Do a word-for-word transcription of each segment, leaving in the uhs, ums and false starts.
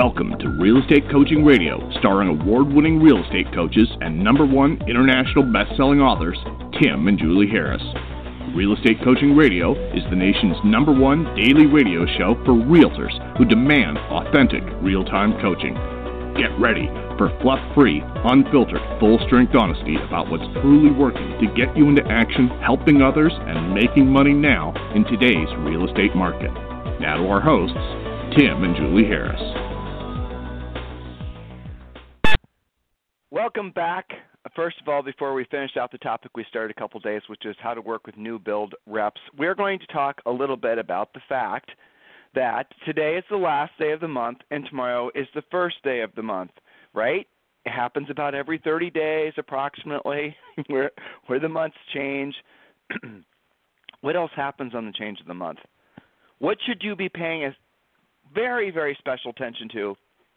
Welcome to Real Estate Coaching Radio, starring award-winning real estate coaches and number one international best-selling authors, Tim and Julie Harris. Real Estate Coaching Radio is the nation's number one daily radio show for realtors who demand authentic, real-time coaching. Get ready for fluff-free, unfiltered, full-strength honesty about what's truly working to get you into action, helping others, and making money now in today's real estate market. Now to our hosts, Tim and Julie Harris. Welcome back. First of all, before we finish out the topic we started a couple days, which is how to work with new build reps, we're going to talk a little bit about the fact that today is the last day of the month and tomorrow is the first day of the month, right? It happens about every thirty days approximately where where the months change. What else happens on the change of the month? What should you be paying a very, very special attention to,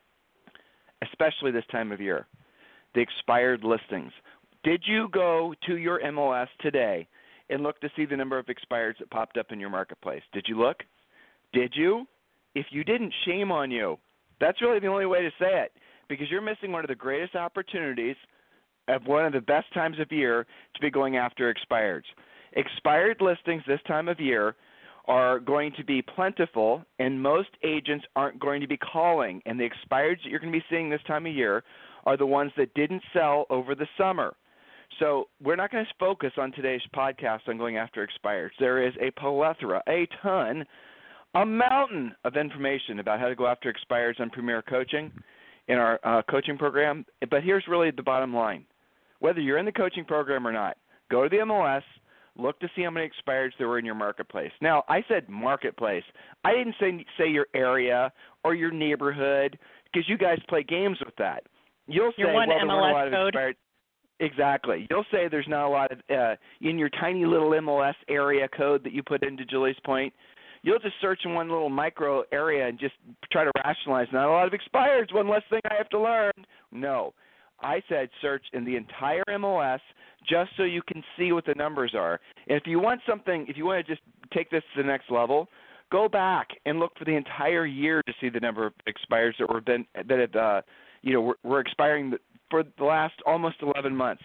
especially this time of year? The expired listings. Did you go to your M L S today and look to see the number of expireds that popped up in your marketplace? Did you look? Did you? If you didn't, shame on you. That's really the only way to say it, because you're missing one of the greatest opportunities of one of the best times of year to be going after expireds. Expired listings this time of year are going to be plentiful, and most agents aren't going to be calling. And the expireds that you're going to be seeing this time of year are the ones that didn't sell over the summer. So we're not going to focus on today's podcast on going after expireds. There is a plethora, a ton, a mountain of information about how to go after expireds on Premier Coaching in our uh, coaching program. But here's really the bottom line. Whether you're in the coaching program or not, go to the M L S, look to see how many expireds there were in your marketplace. Now, I said marketplace. I didn't say say your area or your neighborhood, because you guys play games with that. You'll say, your one well, there M L S weren't a lot of code. expired. Exactly. You'll say there's not a lot of, uh, in your tiny little M L S area code that you put into Julie's point, you'll just search in one little micro area and just try to rationalize, not a lot of expireds, one less thing I have to learn. No. I said search in the entire M L S just so you can see what the numbers are. And if you want something, if you want to just take this to the next level, go back and look for the entire year to see the number of expireds that were been that have, uh, you know, were, were expiring for the last almost eleven months.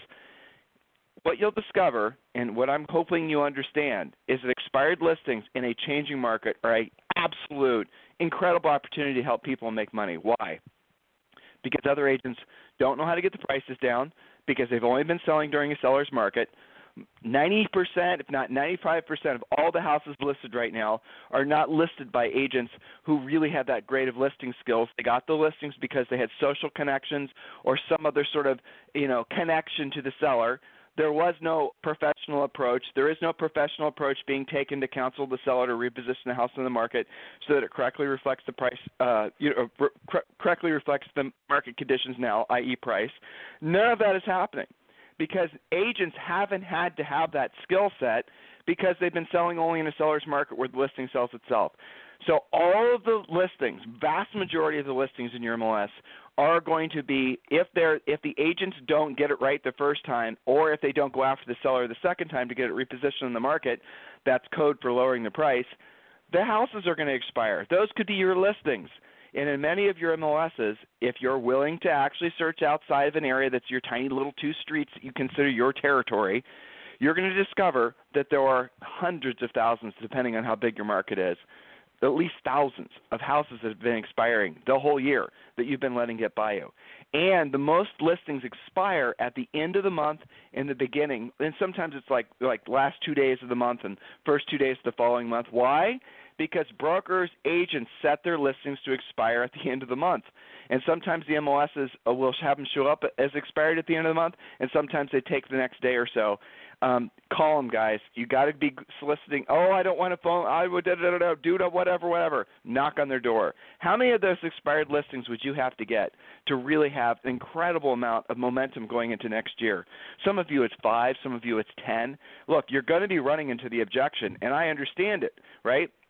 What you'll discover, and what I'm hoping you understand, is that expired listings in a changing market are an absolute incredible opportunity to help people make money. Why? Because other agents don't know how to get the prices down, because they've only been selling during a seller's market. ninety percent, if not ninety-five percent of all the houses listed right now are not listed by agents who really have that great of listing skills. They got the listings because they had social connections or some other sort of, you know, connection to the seller. There was no professional approach. There is no professional approach being taken to counsel the seller to reposition the house in the market so that it correctly reflects the price, uh, you know, re- cor- correctly reflects the market conditions now, that is price. None of that is happening because agents haven't had to have that skill set because they've been selling only in a seller's market where the listing sells itself. So all of the listings, vast majority of the listings in your M L S are going to be, if they're if the agents don't get it right the first time, or if they don't go after the seller the second time to get it repositioned in the market, that's code for lowering the price, the houses are going to expire. Those could be your listings. And in many of your M L Ss, if you're willing to actually search outside of an area that's your tiny little two streets that you consider your territory, you're going to discover that there are hundreds of thousands, depending on how big your market is, at least thousands of houses that have been expiring the whole year that you've been letting get by you. And the most listings expire at the end of the month and the beginning. And sometimes it's like like last two days of the month and first two days of the following month. Why? Because brokers, agents set their listings to expire at the end of the month. And sometimes the M L Ss will have them show up as expired at the end of the month, and sometimes they take the next day or so. Um, call them, guys. You got to be soliciting. Oh, I don't want to phone. I would da da da da do whatever, whatever. Knock on their door. How many of those expired listings would you have to get to really have an incredible amount of momentum going into next year? Some of you it's five. Some of you it's ten. Look, you're going to be running into the objection, and I understand it, right?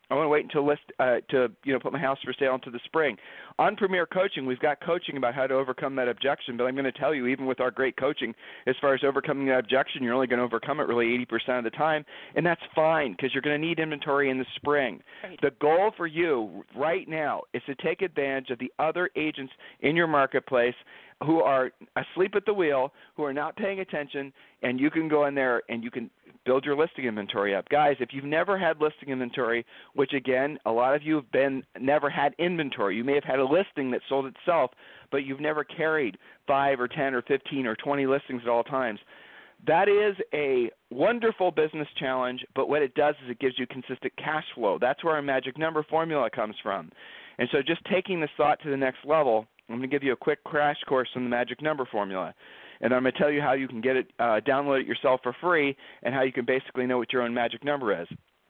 I want to wait until list uh, to you know put my house for sale into the spring. On Premier Coaching, we've got coaching about how to overcome that objection. But I'm going to tell you, even with our great coaching, as far as overcoming that objection, you're only going to overcome it really eighty percent of the time, and that's fine because you're going to need inventory in the spring. Right. The goal for you right now is to take advantage of the other agents in your marketplace who are asleep at the wheel, who are not paying attention, and you can go in there and you can build your listing inventory up. Guys, if you've never had listing inventory, which again, a lot of you have been never had inventory. You may have had a listing that sold itself, but you've never carried five or ten or fifteen or twenty listings at all times. That is a wonderful business challenge, but what it does is it gives you consistent cash flow. That's where our magic number formula comes from. And so just taking this thought to the next level, I'm going to give you a quick crash course on the magic number formula. And I'm going to tell you how you can get it, uh, download it yourself for free, and how you can basically know what your own magic number is.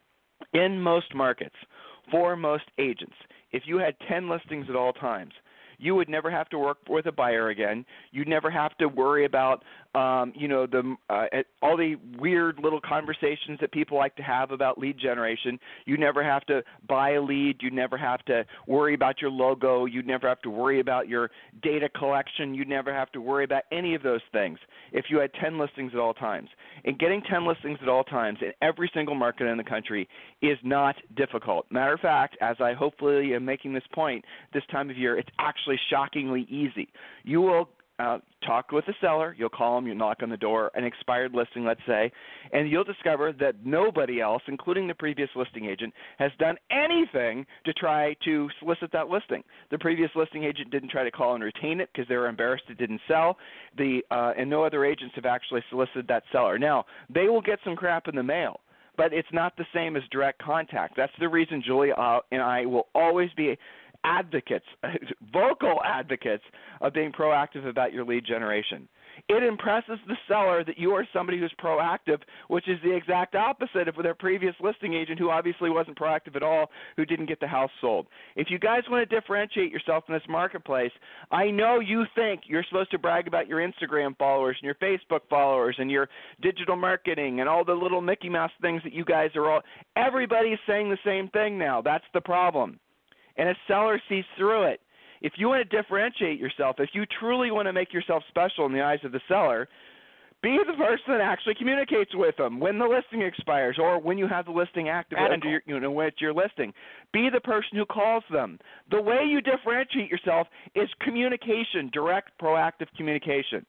In most markets, for most agents, if you had ten listings at all times, you would never have to work with a buyer again. You'd never have to worry about, um, you know, the uh, all the weird little conversations that people like to have about lead generation. You never have to buy a lead. You never have to worry about your logo. You'd never have to worry about your data collection. You'd never have to worry about any of those things if you had ten listings at all times. And getting ten listings at all times in every single market in the country is not difficult. Matter of fact, as I hopefully am making this point this time of year, it's actually shockingly easy. You will uh, talk with the seller, you'll call them, you'll knock on the door, an expired listing, let's say, and you'll discover that nobody else, including the previous listing agent, has done anything to try to solicit that listing. The previous listing agent didn't try to call and retain it because they were embarrassed it didn't sell, the uh, and no other agents have actually solicited that seller. Now, they will get some crap in the mail, but it's not the same as direct contact. That's the reason Julie uh, and I will always be advocates, vocal advocates of being proactive about your lead generation. It impresses the seller that you are somebody who's proactive, which is the exact opposite of their previous listing agent who obviously wasn't proactive at all, who didn't get the house sold. If you guys want to differentiate yourself in this marketplace, I know you think you're supposed to brag about your Instagram followers and your Facebook followers and your digital marketing and all the little Mickey Mouse things that you guys are all – everybody's saying the same thing now. That's the problem. And a seller sees through it. If you want to differentiate yourself, if you truly want to make yourself special in the eyes of the seller, be the person that actually communicates with them when the listing expires or when you have the listing active under your, you know, with your listing. Be the person who calls them. The way you differentiate yourself is communication, direct, proactive communication.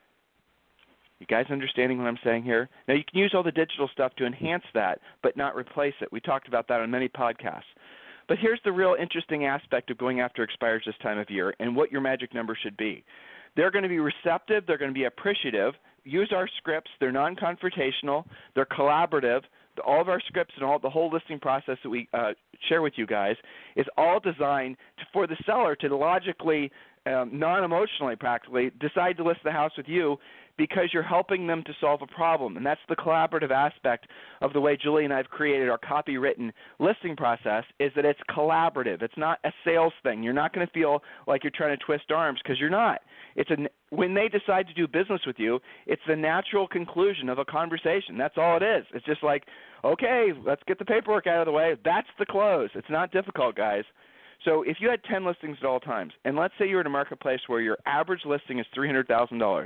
You guys understanding what I'm saying here? Now, you can use all the digital stuff to enhance that, but not replace it. We talked about that on many podcasts. But here's the real interesting aspect of going after expires this time of year and what your magic number should be. They're going to be receptive. They're going to be appreciative. Use our scripts. They're non-confrontational. They're collaborative. All of our scripts and all the whole listing process that we uh, share with you guys is all designed to, for the seller to logically, um, non-emotionally practically, decide to list the house with you because you're helping them to solve a problem. And that's the collaborative aspect of the way Julie and I have created our copywritten listing process, is that it's collaborative. It's not a sales thing. You're not going to feel like you're trying to twist arms because you're not. It's a, when they decide to do business with you, it's the natural conclusion of a conversation. That's all it is. It's just like, okay, let's get the paperwork out of the way. That's the close. It's not difficult, guys. So if you had ten listings at all times, and let's say you're in a marketplace where your average listing is three hundred thousand dollars,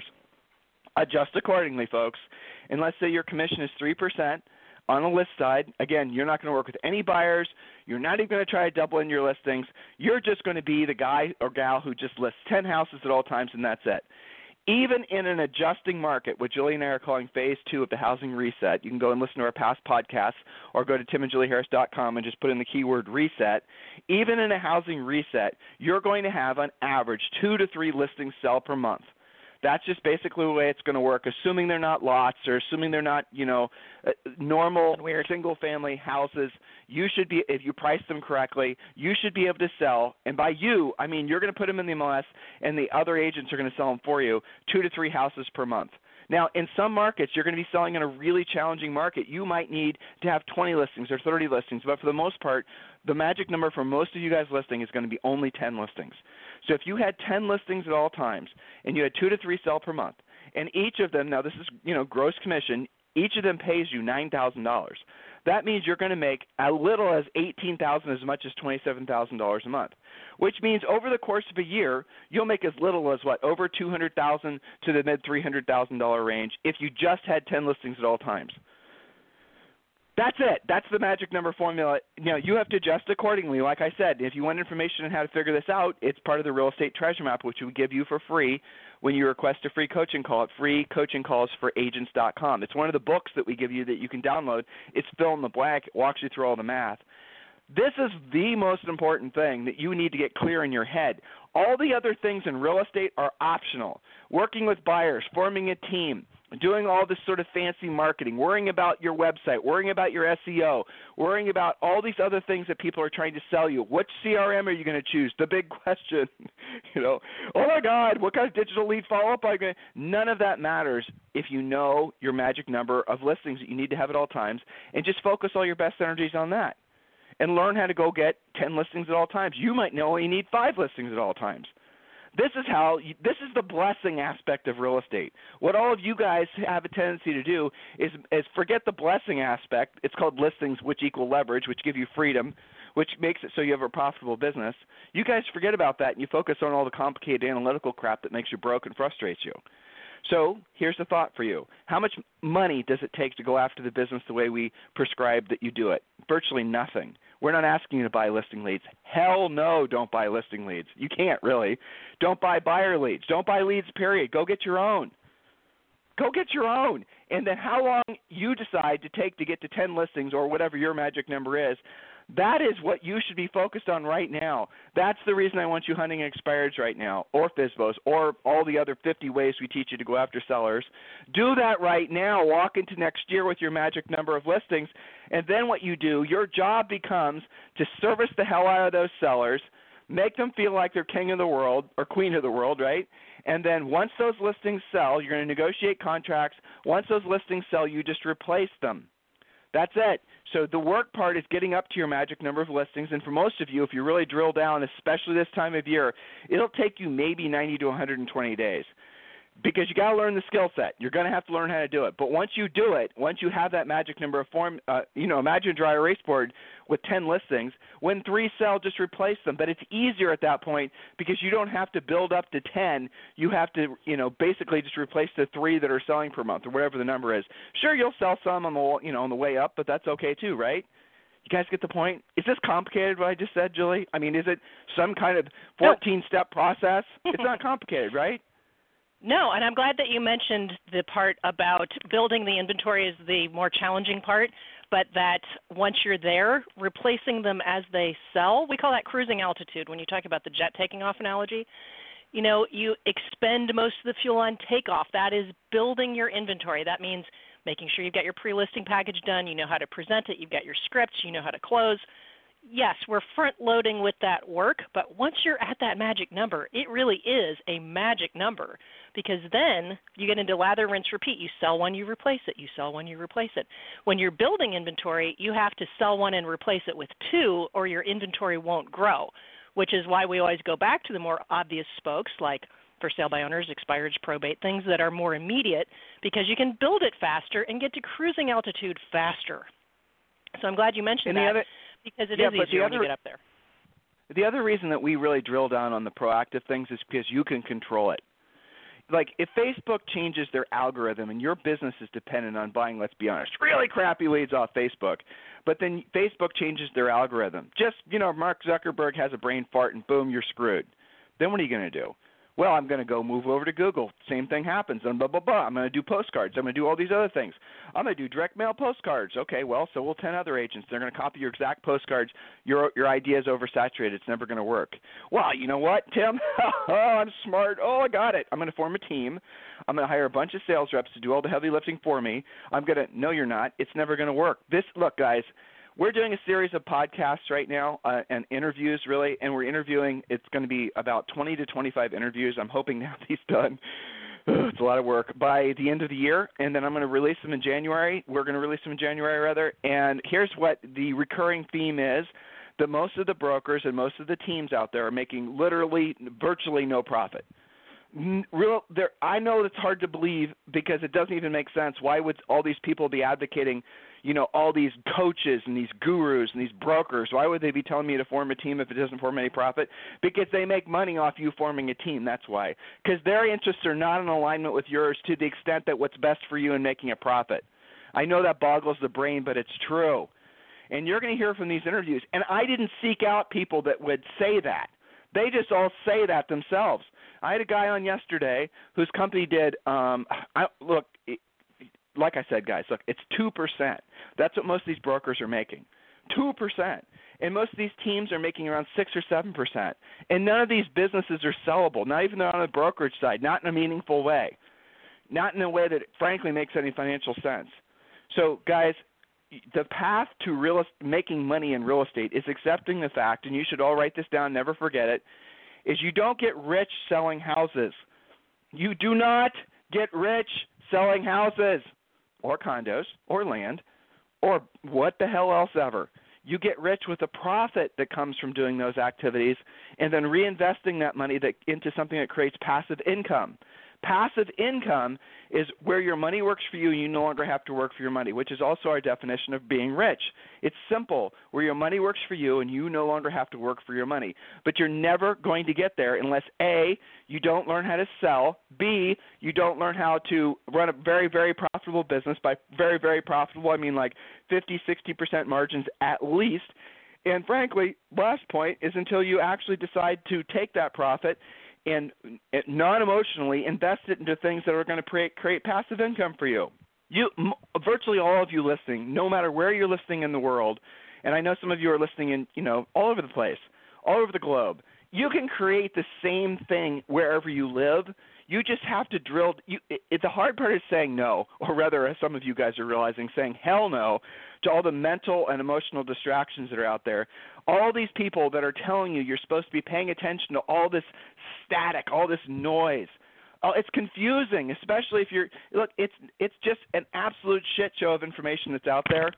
adjust accordingly, folks. And let's say your commission is three percent on the list side. Again, you're not going to work with any buyers. You're not even going to try to double in your listings. You're just going to be the guy or gal who just lists ten houses at all times, and that's it. Even in an adjusting market, what Julie and I are calling phase two of the housing reset, you can go and listen to our past podcasts or go to tim and julie harris dot com and just put in the keyword reset. Even in a housing reset, you're going to have on average two to three listings sell per month. That's just basically the way it's going to work, assuming they're not lots or assuming they're not, you know, normal single-family houses. You should be, if you price them correctly, you should be able to sell. And by you, I mean you're going to put them in the M L S, and the other agents are going to sell them for you, two to three houses per month. Now, in some markets, you're going to be selling in a really challenging market. You might need to have twenty listings or thirty listings, but for the most part, the magic number for most of you guys listing is going to be only ten listings. So if you had ten listings at all times and you had two to three sell per month, and each of them, now this is, you know, gross commission, Each of them pays you nine thousand dollars. That means you're going to make as little as eighteen thousand dollars as much as twenty-seven thousand dollars a month, which means over the course of a year, you'll make as little as, what, over two hundred thousand dollars to the mid three hundred thousand dollars range if you just had ten listings at all times. That's it. That's the magic number formula. You know, you have to adjust accordingly. Like I said, if you want information on how to figure this out, it's part of the Real Estate Treasure Map, which we give you for free when you request a free coaching call at free coaching calls for agents dot com. It's one of the books that we give you that you can download. It's fill in the blank. It walks you through all the math. This is the most important thing that you need to get clear in your head. All the other things in real estate are optional. Working with buyers, forming a team, doing all this sort of fancy marketing, worrying about your website, worrying about your S E O, worrying about all these other things that people are trying to sell you. Which C R M are you going to choose? The big question. you know, oh my God, what kind of digital lead follow-up are you going to? None of that matters if you know your magic number of listings that you need to have at all times, and just focus all your best energies on that. And learn how to go get ten listings at all times. You might know you need five listings at all times. This is how you, this is the blessing aspect of real estate. What all of you guys have a tendency to do is, is forget the blessing aspect. It's called listings, which equal leverage, which give you freedom, which makes it so you have a profitable business. You guys forget about that, and you focus on all the complicated analytical crap that makes you broke and frustrates you. So here's the thought for you. How much money does it take to go after the business the way we prescribe that you do it? Virtually nothing. We're not asking you to buy listing leads. Hell no, don't buy listing leads. You can't really. Don't buy buyer leads. Don't buy leads, period. Go get your own. Go get your own. And then how long you decide to take to get to ten listings or whatever your magic number is, that is what you should be focused on right now. That's the reason I want you hunting expireds right now, or F S B Os, or all the other fifty ways we teach you to go after sellers. Do that right now. Walk into next year with your magic number of listings, and then what you do, your job becomes to service the hell out of those sellers, make them feel like they're king of the world or queen of the world, right? And then once those listings sell, you're going to negotiate contracts. Once those listings sell, you just replace them. That's it. So the work part is getting up to your magic number of listings. And for most of you, if you really drill down, especially this time of year, it'll take you maybe ninety to one hundred twenty days. Because you got to learn the skill set. You're going to have to learn how to do it. But once you do it, once you have that magic number of form, uh, you know, imagine a dry erase board with ten listings. When three sell, just replace them. But it's easier at that point because you don't have to build up to ten. You have to, you know, basically just replace the three that are selling per month or whatever the number is. Sure, you'll sell some on the, you know, on the way up, but that's okay too, right? You guys get the point? Is this complicated what I just said, Julie? I mean, is it some kind of fourteen-step process? It's not complicated, right? No, and I'm glad that you mentioned the part about building the inventory is the more challenging part, but that once you're there, replacing them as they sell, we call that cruising altitude when you talk about the jet taking off analogy. You know, you expend most of the fuel on takeoff. That is building your inventory. That means making sure you've got your pre-listing package done, you know how to present it, you've got your scripts, you know how to close. Yes, we're front-loading with that work, but once you're at that magic number, it really is a magic number because then you get into lather, rinse, repeat. You sell one, you replace it. You sell one, you replace it. When you're building inventory, you have to sell one and replace it with two or your inventory won't grow, which is why we always go back to the more obvious spokes like for sale by owners, expireds, probate, things that are more immediate because you can build it faster and get to cruising altitude faster. So I'm glad you mentioned and that. Other- Because it yeah, is easier other, when you get up there. The other reason that we really drill down on the proactive things is because you can control it. Like if Facebook changes their algorithm and your business is dependent on buying, let's be honest, really crappy leads off Facebook, but then Facebook changes their algorithm. Just, you know, Mark Zuckerberg has a brain fart and boom, you're screwed. Then what are you going to do? Well, I'm going to go move over to Google. Same thing happens. And blah, blah, blah. I'm going to do postcards. I'm going to do all these other things. I'm going to do direct mail postcards. Okay, well, so will ten other agents. They're going to copy your exact postcards. Your your idea is oversaturated. It's never going to work. Well, you know what, Tim? oh, I'm smart. Oh, I got it. I'm going to form a team. I'm going to hire a bunch of sales reps to do all the heavy lifting for me. I'm going to – no, you're not. It's never going to work. This – look, guys – we're doing a series of podcasts right now uh, and interviews, really, and we're interviewing. It's going to be about twenty to twenty-five interviews. I'm hoping to have these done. It's a lot of work by the end of the year, and then I'm going to release them in January. We're going to release them in January, rather. And here's what the recurring theme is. That most of the brokers and most of the teams out there are making literally virtually no profit. Real, there, I I know it's hard to believe because it doesn't even make sense. Why would all these people be advocating, you know, all these coaches and these gurus and these brokers? Why would they be telling me to form a team if it doesn't form any profit? Because they make money off you forming a team. That's why. Because their interests are not in alignment with yours to the extent that what's best for you in making a profit. I know that boggles the brain, but it's true. And you're going to hear from these interviews. And I didn't seek out people that would say that. They just all say that themselves. I had a guy on yesterday whose company did, um, I, look, it, like I said, guys, look, it's two percent. That's what most of these brokers are making, two percent. And most of these teams are making around six or seven percent. And none of these businesses are sellable, not even on the brokerage side, not in a meaningful way, not in a way that, frankly, makes any financial sense. So, guys, the path to real making money in real estate is accepting the fact, and you should all write this down, never forget it, is you don't get rich selling houses. You do not get rich selling houses or condos or land or what the hell else ever. You get rich with the profit that comes from doing those activities and then reinvesting that money that, into something that creates passive income. Passive income is where your money works for you and you no longer have to work for your money, which is also our definition of being rich. It's simple, where your money works for you and you no longer have to work for your money. But you're never going to get there unless, A, you don't learn how to sell, B, you don't learn how to run a very, very profitable business. By very, very profitable, I mean like fifty, sixty percent margins at least. And frankly, last point is until you actually decide to take that profit and non-emotionally invest it into things that are going to create, create passive income for you. You, m- virtually all of you listening, no matter where you're listening in the world, and I know some of you are listening in, you know, all over the place, all over the globe, you can create the same thing wherever you live. You just have to drill. You, it, it, the hard part is saying no, or rather, as some of you guys are realizing, saying hell no to all the mental and emotional distractions that are out there. All these people that are telling you you're supposed to be paying attention to all this static, all this noise. Oh, it's confusing, especially if you're – look, it's it's just an absolute shit show of information that's out there,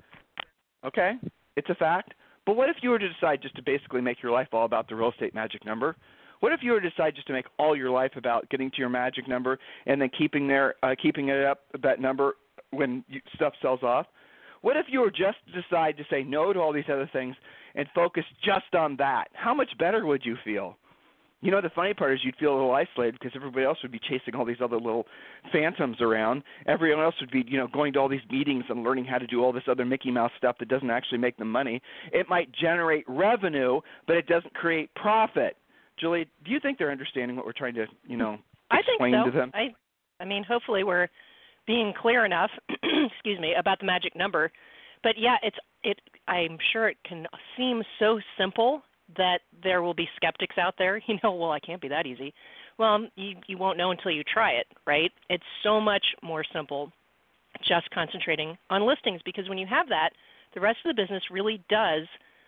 okay? It's a fact. But what if you were to decide just to basically make your life all about the real estate magic number? What if you were to decide just to make all your life about getting to your magic number and then keeping there, uh, keeping it up, that number when you, stuff sells off? What if you were just to decide to say no to all these other things and focus just on that? How much better would you feel? You know, the funny part is you'd feel a little isolated because everybody else would be chasing all these other little phantoms around. Everyone else would be, you know, going to all these meetings and learning how to do all this other Mickey Mouse stuff that doesn't actually make them money. It might generate revenue, but it doesn't create profit. Julie, do you think they're understanding what we're trying to, you know, explain I think so. to them? I, I mean, hopefully we're being clear enough, excuse me, about the magic number. But yeah, it's it. I'm sure it can seem so simple that there will be skeptics out there. You know, well, it can't be that easy. Well, you you won't know until you try it, right? It's so much more simple just concentrating on listings, because when you have that, the rest of the business really does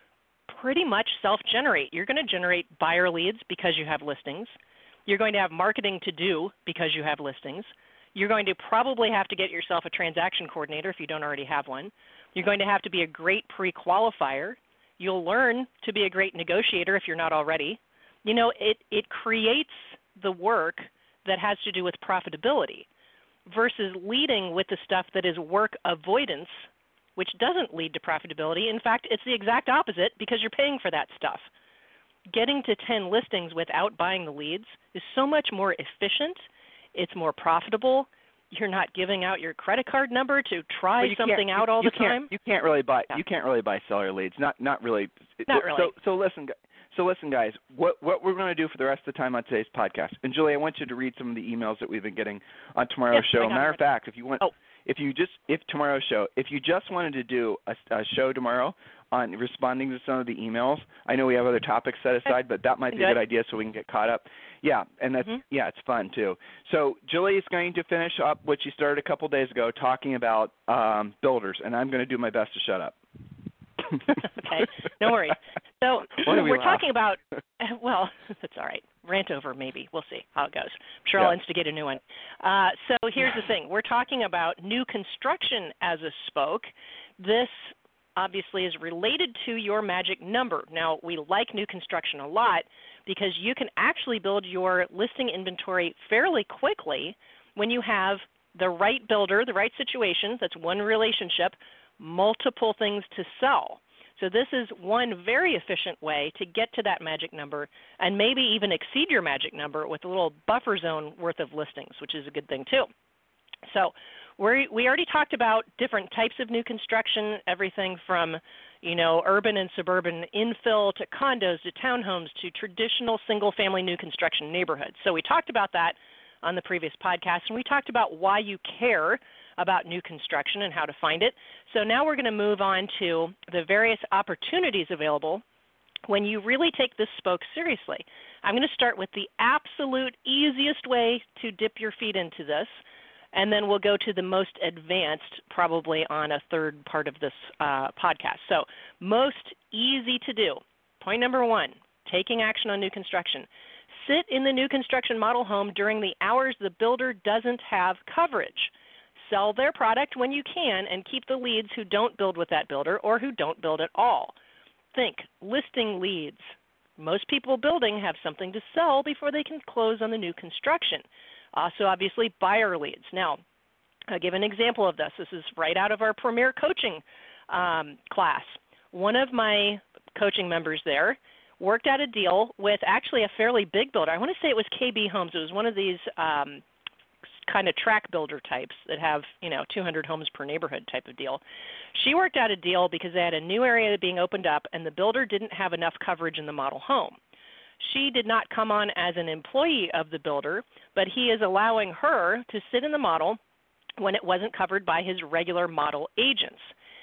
pretty much self-generate. You're going to generate buyer leads because you have listings. You're going to have marketing to do because you have listings. You're going to probably have to get yourself a transaction coordinator if you don't already have one. You're going to have to be a great pre-qualifier. You'll learn to be a great negotiator if you're not already. You know, it, it creates the work that has to do with profitability versus leading with the stuff that is work avoidance, which doesn't lead to profitability. In fact, it's the exact opposite because you're paying for that stuff. Getting to ten listings without buying the leads is so much more efficient. It's more profitable. You're not giving out your credit card number to try well, you, something out all you the time. You can't really buy. Yeah. You can't really buy seller leads. Not not really. Not really. So so listen, so listen, guys. What what we're going to do for the rest of the time on today's podcast, and Julie, I want you to read some of the emails that we've been getting on tomorrow's yes, show. I got Matter it. of fact, if you want, oh. if you just if tomorrow's show, if you just wanted to do a, a show tomorrow on responding to some of the emails, I know we have other topics set aside, but that might be a good idea so we can get caught up. Yeah, and that's mm-hmm. yeah, it's fun too. So Julie is going to finish up what she started a couple days ago, talking about um, builders, and I'm going to do my best to shut up. Okay, no worries. So we we're laugh? talking about, well, that's all right. Rant over maybe. We'll see how it goes. I'm sure yeah. I'll instigate a new one. Uh, so here's the thing. We're talking about new construction as a spoke. This obviously is related to your magic number. Now, we like new construction a lot because you can actually build your listing inventory fairly quickly when you have the right builder, the right situation, that's one relationship, multiple things to sell. So this is one very efficient way to get to that magic number and maybe even exceed your magic number with a little buffer zone worth of listings, which is a good thing too. So we we already talked about different types of new construction, everything from, you know, urban and suburban infill to condos to townhomes to traditional single-family new construction neighborhoods. So we talked about that on the previous podcast, and we talked about why you care about new construction and how to find it. So now we're going to move on to the various opportunities available when you really take this spoke seriously. I'm going to start with the absolute easiest way to dip your feet into this, and then we'll go to the most advanced probably on a third part of this uh, podcast. So most easy to do. Point number one, taking action on new construction. Sit in the new construction model home during the hours the builder doesn't have coverage. Sell their product when you can and keep the leads who don't build with that builder or who don't build at all. Think listing leads. Most people building have something to sell before they can close on the new construction. Also, obviously, buyer leads. Now, I'll give an example of this. This is right out of our Premier Coaching um, class. One of my coaching members there worked out a deal with actually a fairly big builder. I want to say it was K B Homes. It was one of these um, kind of track builder types that have, you know, two hundred homes per neighborhood type of deal. She worked out a deal because they had a new area being opened up and the builder didn't have enough coverage in the model home. She did not come on as an employee of the builder, but he is allowing her to sit in the model when it wasn't covered by his regular model agents.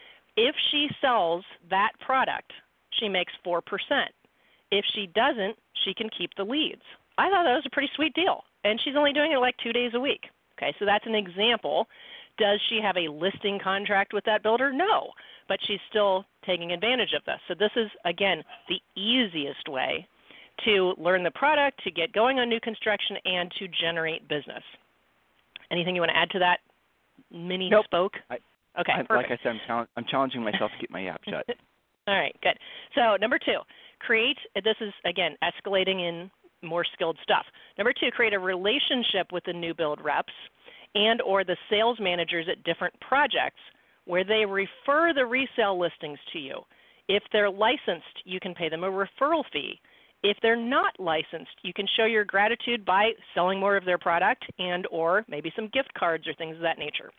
If she sells that product, she makes four percent. If she doesn't, she can keep the leads. I thought that was a pretty sweet deal, and she's only doing it like two days a week. Okay, so that's an example. Does she have a listing contract with that builder? No, but she's still taking advantage of this. So this is, again, the easiest way to learn the product, to get going on new construction, and to generate business. Anything you want to add to that mini nope. spoke? I, okay, I, perfect. Like I said, I'm, chal- I'm challenging myself to keep my yap shut. All right, good. So number two, create, this is, again, escalating in more skilled stuff. Number two, create a relationship with the new build reps and or the sales managers at different projects where they refer the resale listings to you. If they're licensed, you can pay them a referral fee. If they're not licensed, you can show your gratitude by selling more of their product and or maybe some gift cards or things of that nature.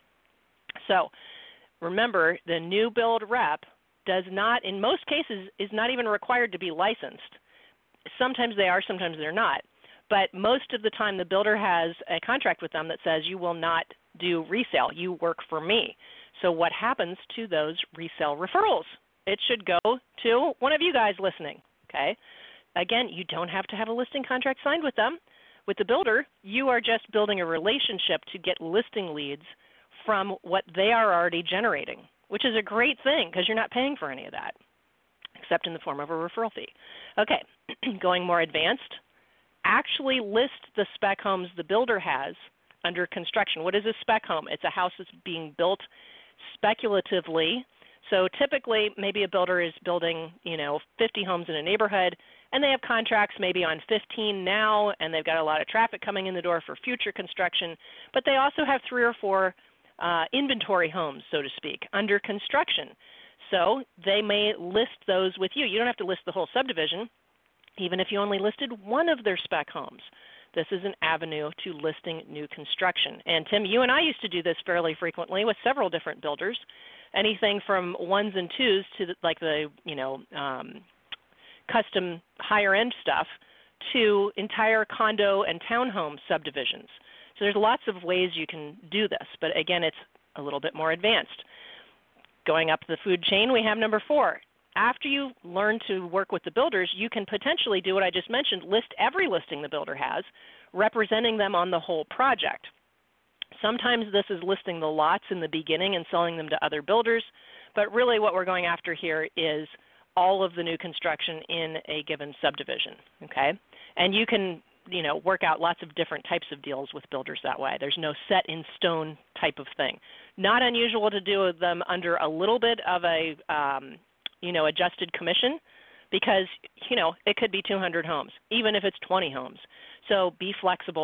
So remember, the new build rep does not, in most cases, is not even required to be licensed. Sometimes they are, sometimes they're not. But most of the time the builder has a contract with them that says you will not do resale. You work for me. So what happens to those resale referrals? It should go to one of you guys listening, okay? Again, you don't have to have a listing contract signed with them. With the builder, you are just building a relationship to get listing leads from what they are already generating, which is a great thing because you're not paying for any of that, except in the form of a referral fee. Okay, going more advanced, actually list the spec homes the builder has under construction. What is a spec home? It's a house that's being built speculatively. So typically, maybe a builder is building, you know, fifty homes in a neighborhood, and they have contracts maybe on fifteen now, and they've got a lot of traffic coming in the door for future construction, but they also have three or four uh, inventory homes, so to speak, under construction. So they may list those with you. You don't have to list the whole subdivision, even if you only listed one of their spec homes. This is an avenue to listing new construction. And Tim, you and I used to do this fairly frequently with several different builders, anything from ones and twos to the, like the, you know, um, custom higher end stuff to entire condo and townhome subdivisions. So there's lots of ways you can do this, but again, it's a little bit more advanced. Going up the food chain, we have number four. After you learn to work with the builders, you can potentially do what I just mentioned, list every listing the builder has, representing them on the whole project. Sometimes this is listing the lots in the beginning and selling them to other builders, but really what we're going after here is all of the new construction in a given subdivision, okay? And you can, you know, work out lots of different types of deals with builders that way. There's no set in stone type of thing. Not unusual to do them under a little bit of a, um, you know, adjusted commission because, you know, it could be two hundred homes, even if it's twenty homes. So be flexible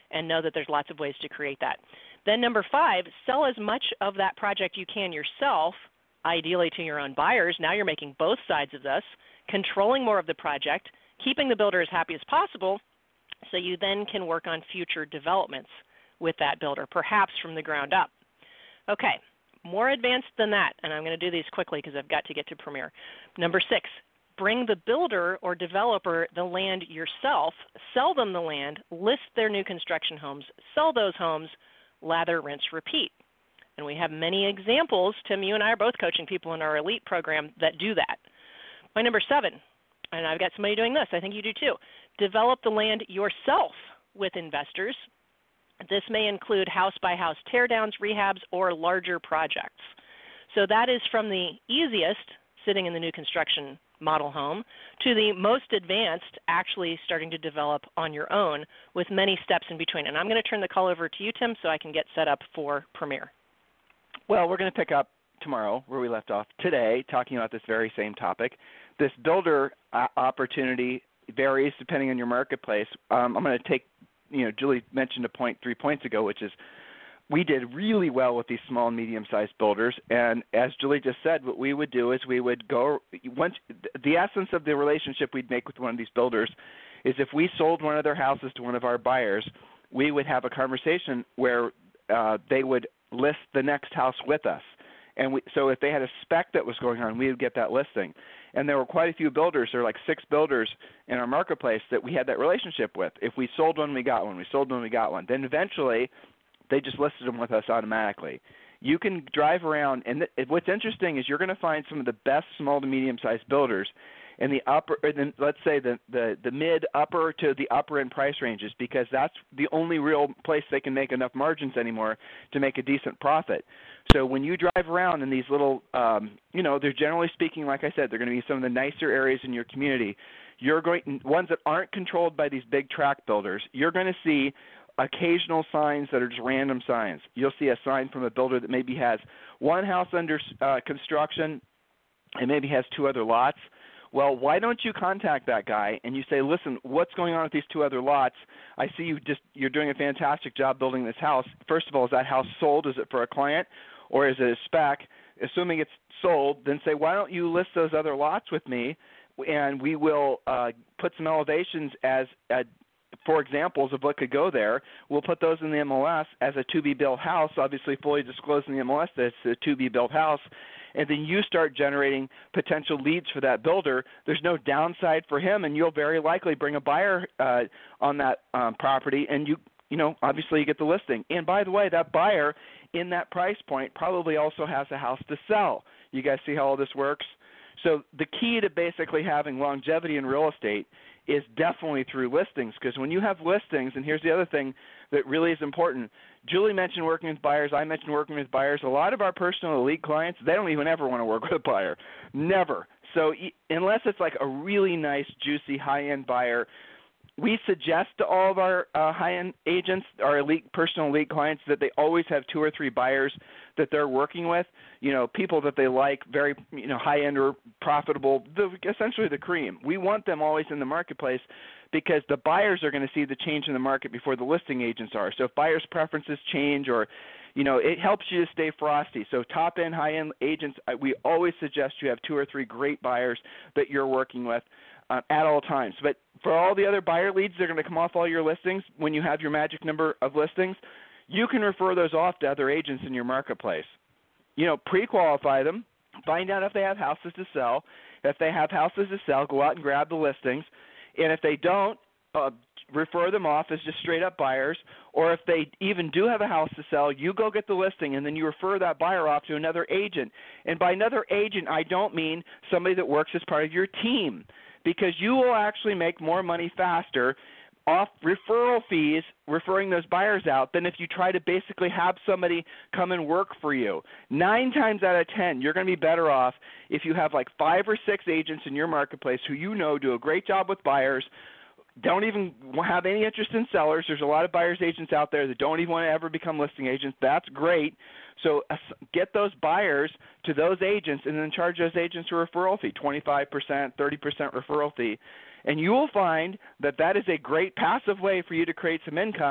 and know that there's lots of ways to create that. Then number five, sell as much of that project you can yourself, ideally to your own buyers. Now you're making both sides of this, controlling more of the project, keeping the builder as happy as possible, so you then can work on future developments with that builder, perhaps from the ground up. Okay, more advanced than that, and I'm going to do these quickly because I've got to get to Premier. Number six, bring the builder or developer the land yourself, sell them the land, list their new construction homes, sell those homes, lather, rinse, repeat. And we have many examples. Tim, you and I are both coaching people in our elite program that do that. My number seven, and I've got somebody doing this, I think you do too, develop the land yourself with investors. This may include house-by-house teardowns, rehabs, or larger projects. So that is from the easiest, sitting in the new construction model home, to the most advanced, actually starting to develop on your own with many steps in between. And I'm going to turn the call over to you, Tim, so I can get set up for Premier. Well, we're going to pick up tomorrow where we left off today, talking about this very same topic. This builder uh, opportunity varies depending on your marketplace. Um, I'm going to take, you know, Julie mentioned a point three points ago, which is we did really well with these small and medium-sized builders. And as Julie just said, what we would do is we would go once the essence of the relationship we'd make with one of these builders is if we sold one of their houses to one of our buyers, we would have a conversation where uh, they would list the next house with us. And we, so if they had a spec that was going on, we would get that listing. And there were quite a few builders. There were like six builders in our marketplace that we had that relationship with. If we sold one, we got one. We sold one, we got one. Then eventually they just listed them with us automatically. You can drive around, and th- what's interesting is you're going to find some of the best small to medium-sized builders in the upper, or the, let's say the, the, the mid, upper to the upper end price ranges, because that's the only real place they can make enough margins anymore to make a decent profit. So when you drive around in these little, um, you know, they're generally speaking, like I said, they're going to be some of the nicer areas in your community. You're going, ones that aren't controlled by these big tract builders, you're going to see occasional signs that are just random signs. You'll see a sign from a builder that maybe has one house under uh, construction and maybe has two other lots. Well, why don't you contact that guy and you say, listen, what's going on with these two other lots? I see you just you're doing a fantastic job building this house. First of all, is that house sold? Is it for a client or is it a spec? Assuming it's sold, then say, why don't you list those other lots with me, and we will uh, put some elevations as a for examples of what could go there. We'll put those in the M L S as a to-be-built house, obviously fully disclosed in the M L S that it's a to-be-built house, and then you start generating potential leads for that builder. There's no downside for him, and you'll very likely bring a buyer uh, on that um, property, and you, you know, obviously you get the listing. And by the way, that buyer in that price point probably also has a house to sell. You guys see how all this works? So the key to basically having longevity in real estate is definitely through listings, because when you have listings, and here's the other thing that really is important. Julie mentioned working with buyers. I mentioned working with buyers. A lot of our personal elite clients, they don't even ever want to work with a buyer. Never. So unless it's like a really nice, juicy, high-end buyer, we suggest to all of our uh, high-end agents, our elite personal elite clients, that they always have two or three buyers that they're working with, you know, people that they like, very, you know, high-end or profitable, the, essentially the cream. We want them always in the marketplace because the buyers are going to see the change in the market before the listing agents are. So if buyers' preferences change, or, you know, it helps you to stay frosty. So top-end, high-end agents, we always suggest you have two or three great buyers that you're working with Uh, at all times. But for all the other buyer leads that are going to come off all your listings, when you have your magic number of listings, you can refer those off to other agents in your marketplace. You know, pre-qualify them, find out if they have houses to sell. If they have houses to sell, go out and grab the listings. And if they don't, uh, refer them off as just straight-up buyers. Or if they even do have a house to sell, you go get the listing, and then you refer that buyer off to another agent. And by another agent, I don't mean somebody that works as part of your team, because you will actually make more money faster off referral fees referring those buyers out than if you try to basically have somebody come and work for you. Nine times out of ten, you're going to be better off if you have like five or six agents in your marketplace who you know do a great job with buyers, don't even have any interest in sellers. There's a lot of buyers agents out there that don't even want to ever become listing agents. That's great. So uh, get those buyers to those agents and then charge those agents a referral fee, twenty-five percent, thirty percent referral fee. And you will find that that is a great passive way for you to create some income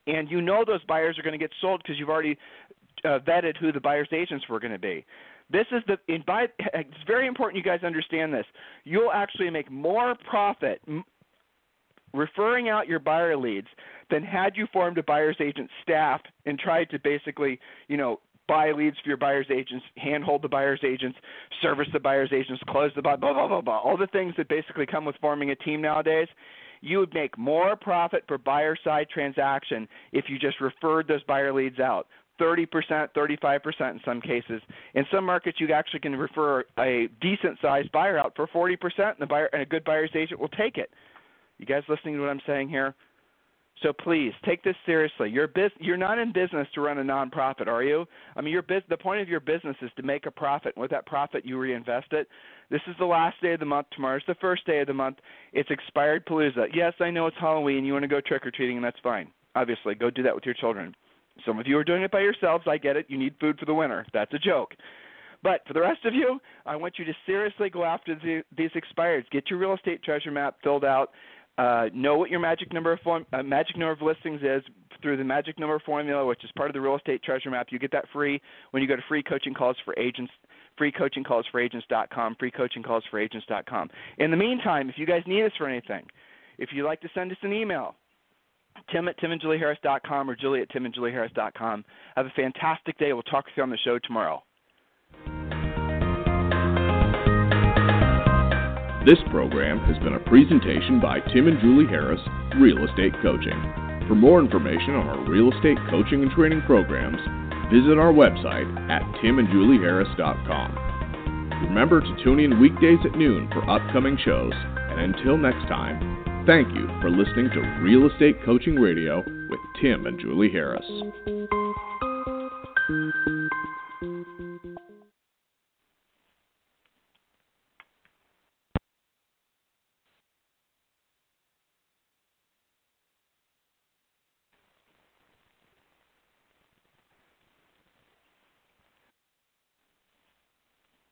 and you know those buyers are going to get sold because you've already uh, vetted who the buyer's agents were going to be. This is the in buy, it's very important you guys understand this. You'll actually make more profit m- referring out your buyer leads than had you formed a buyer's agent staff and tried to basically, you know, buy leads for your buyer's agents, handhold the buyer's agents, service the buyer's agents, close the buy, blah, blah, blah, blah, all the things that basically come with forming a team nowadays. You would make more profit per buyer side transaction if you just referred those buyer leads out. thirty percent, thirty-five percent in some cases. In some markets, you actually can refer a decent-sized buyer out for forty percent, and, the buyer, and a good buyer's agent will take it. You guys listening to what I'm saying here? So please, take this seriously. You're, bus- you're not in business to run a nonprofit, are you? I mean, your bus- the point of your business is to make a profit, and with that profit, you reinvest it. This is the last day of the month. Tomorrow's the first day of the month. It's Expired Palooza. Yes, I know it's Halloween. You want to go trick-or-treating, and that's fine. Obviously, go do that with your children. Some of you are doing it by yourselves. I get it. You need food for the winter. That's a joke. But for the rest of you, I want you to seriously go after the, these expireds. Get your real estate treasure map filled out. Uh, know what your magic number of form, uh, magic number of listings is through the magic number formula, which is part of the real estate treasure map. You get that free when you go to free coaching calls for agents, free coaching calls for agents dot com, free coaching calls for agents dot com. In the meantime, if you guys need us for anything, if you'd like to send us an email, Tim at tim and julie harris dot com or Julie at tim and julie harris dot com. Have a fantastic day. We'll talk with you on the show tomorrow. This program has been a presentation by Tim and Julie Harris, Real Estate Coaching. For more information on our real estate coaching and training programs, visit our website at tim and julie harris dot com. Remember to tune in weekdays at noon for upcoming shows, and until next time, thank you for listening to Real Estate Coaching Radio with Tim and Julie Harris.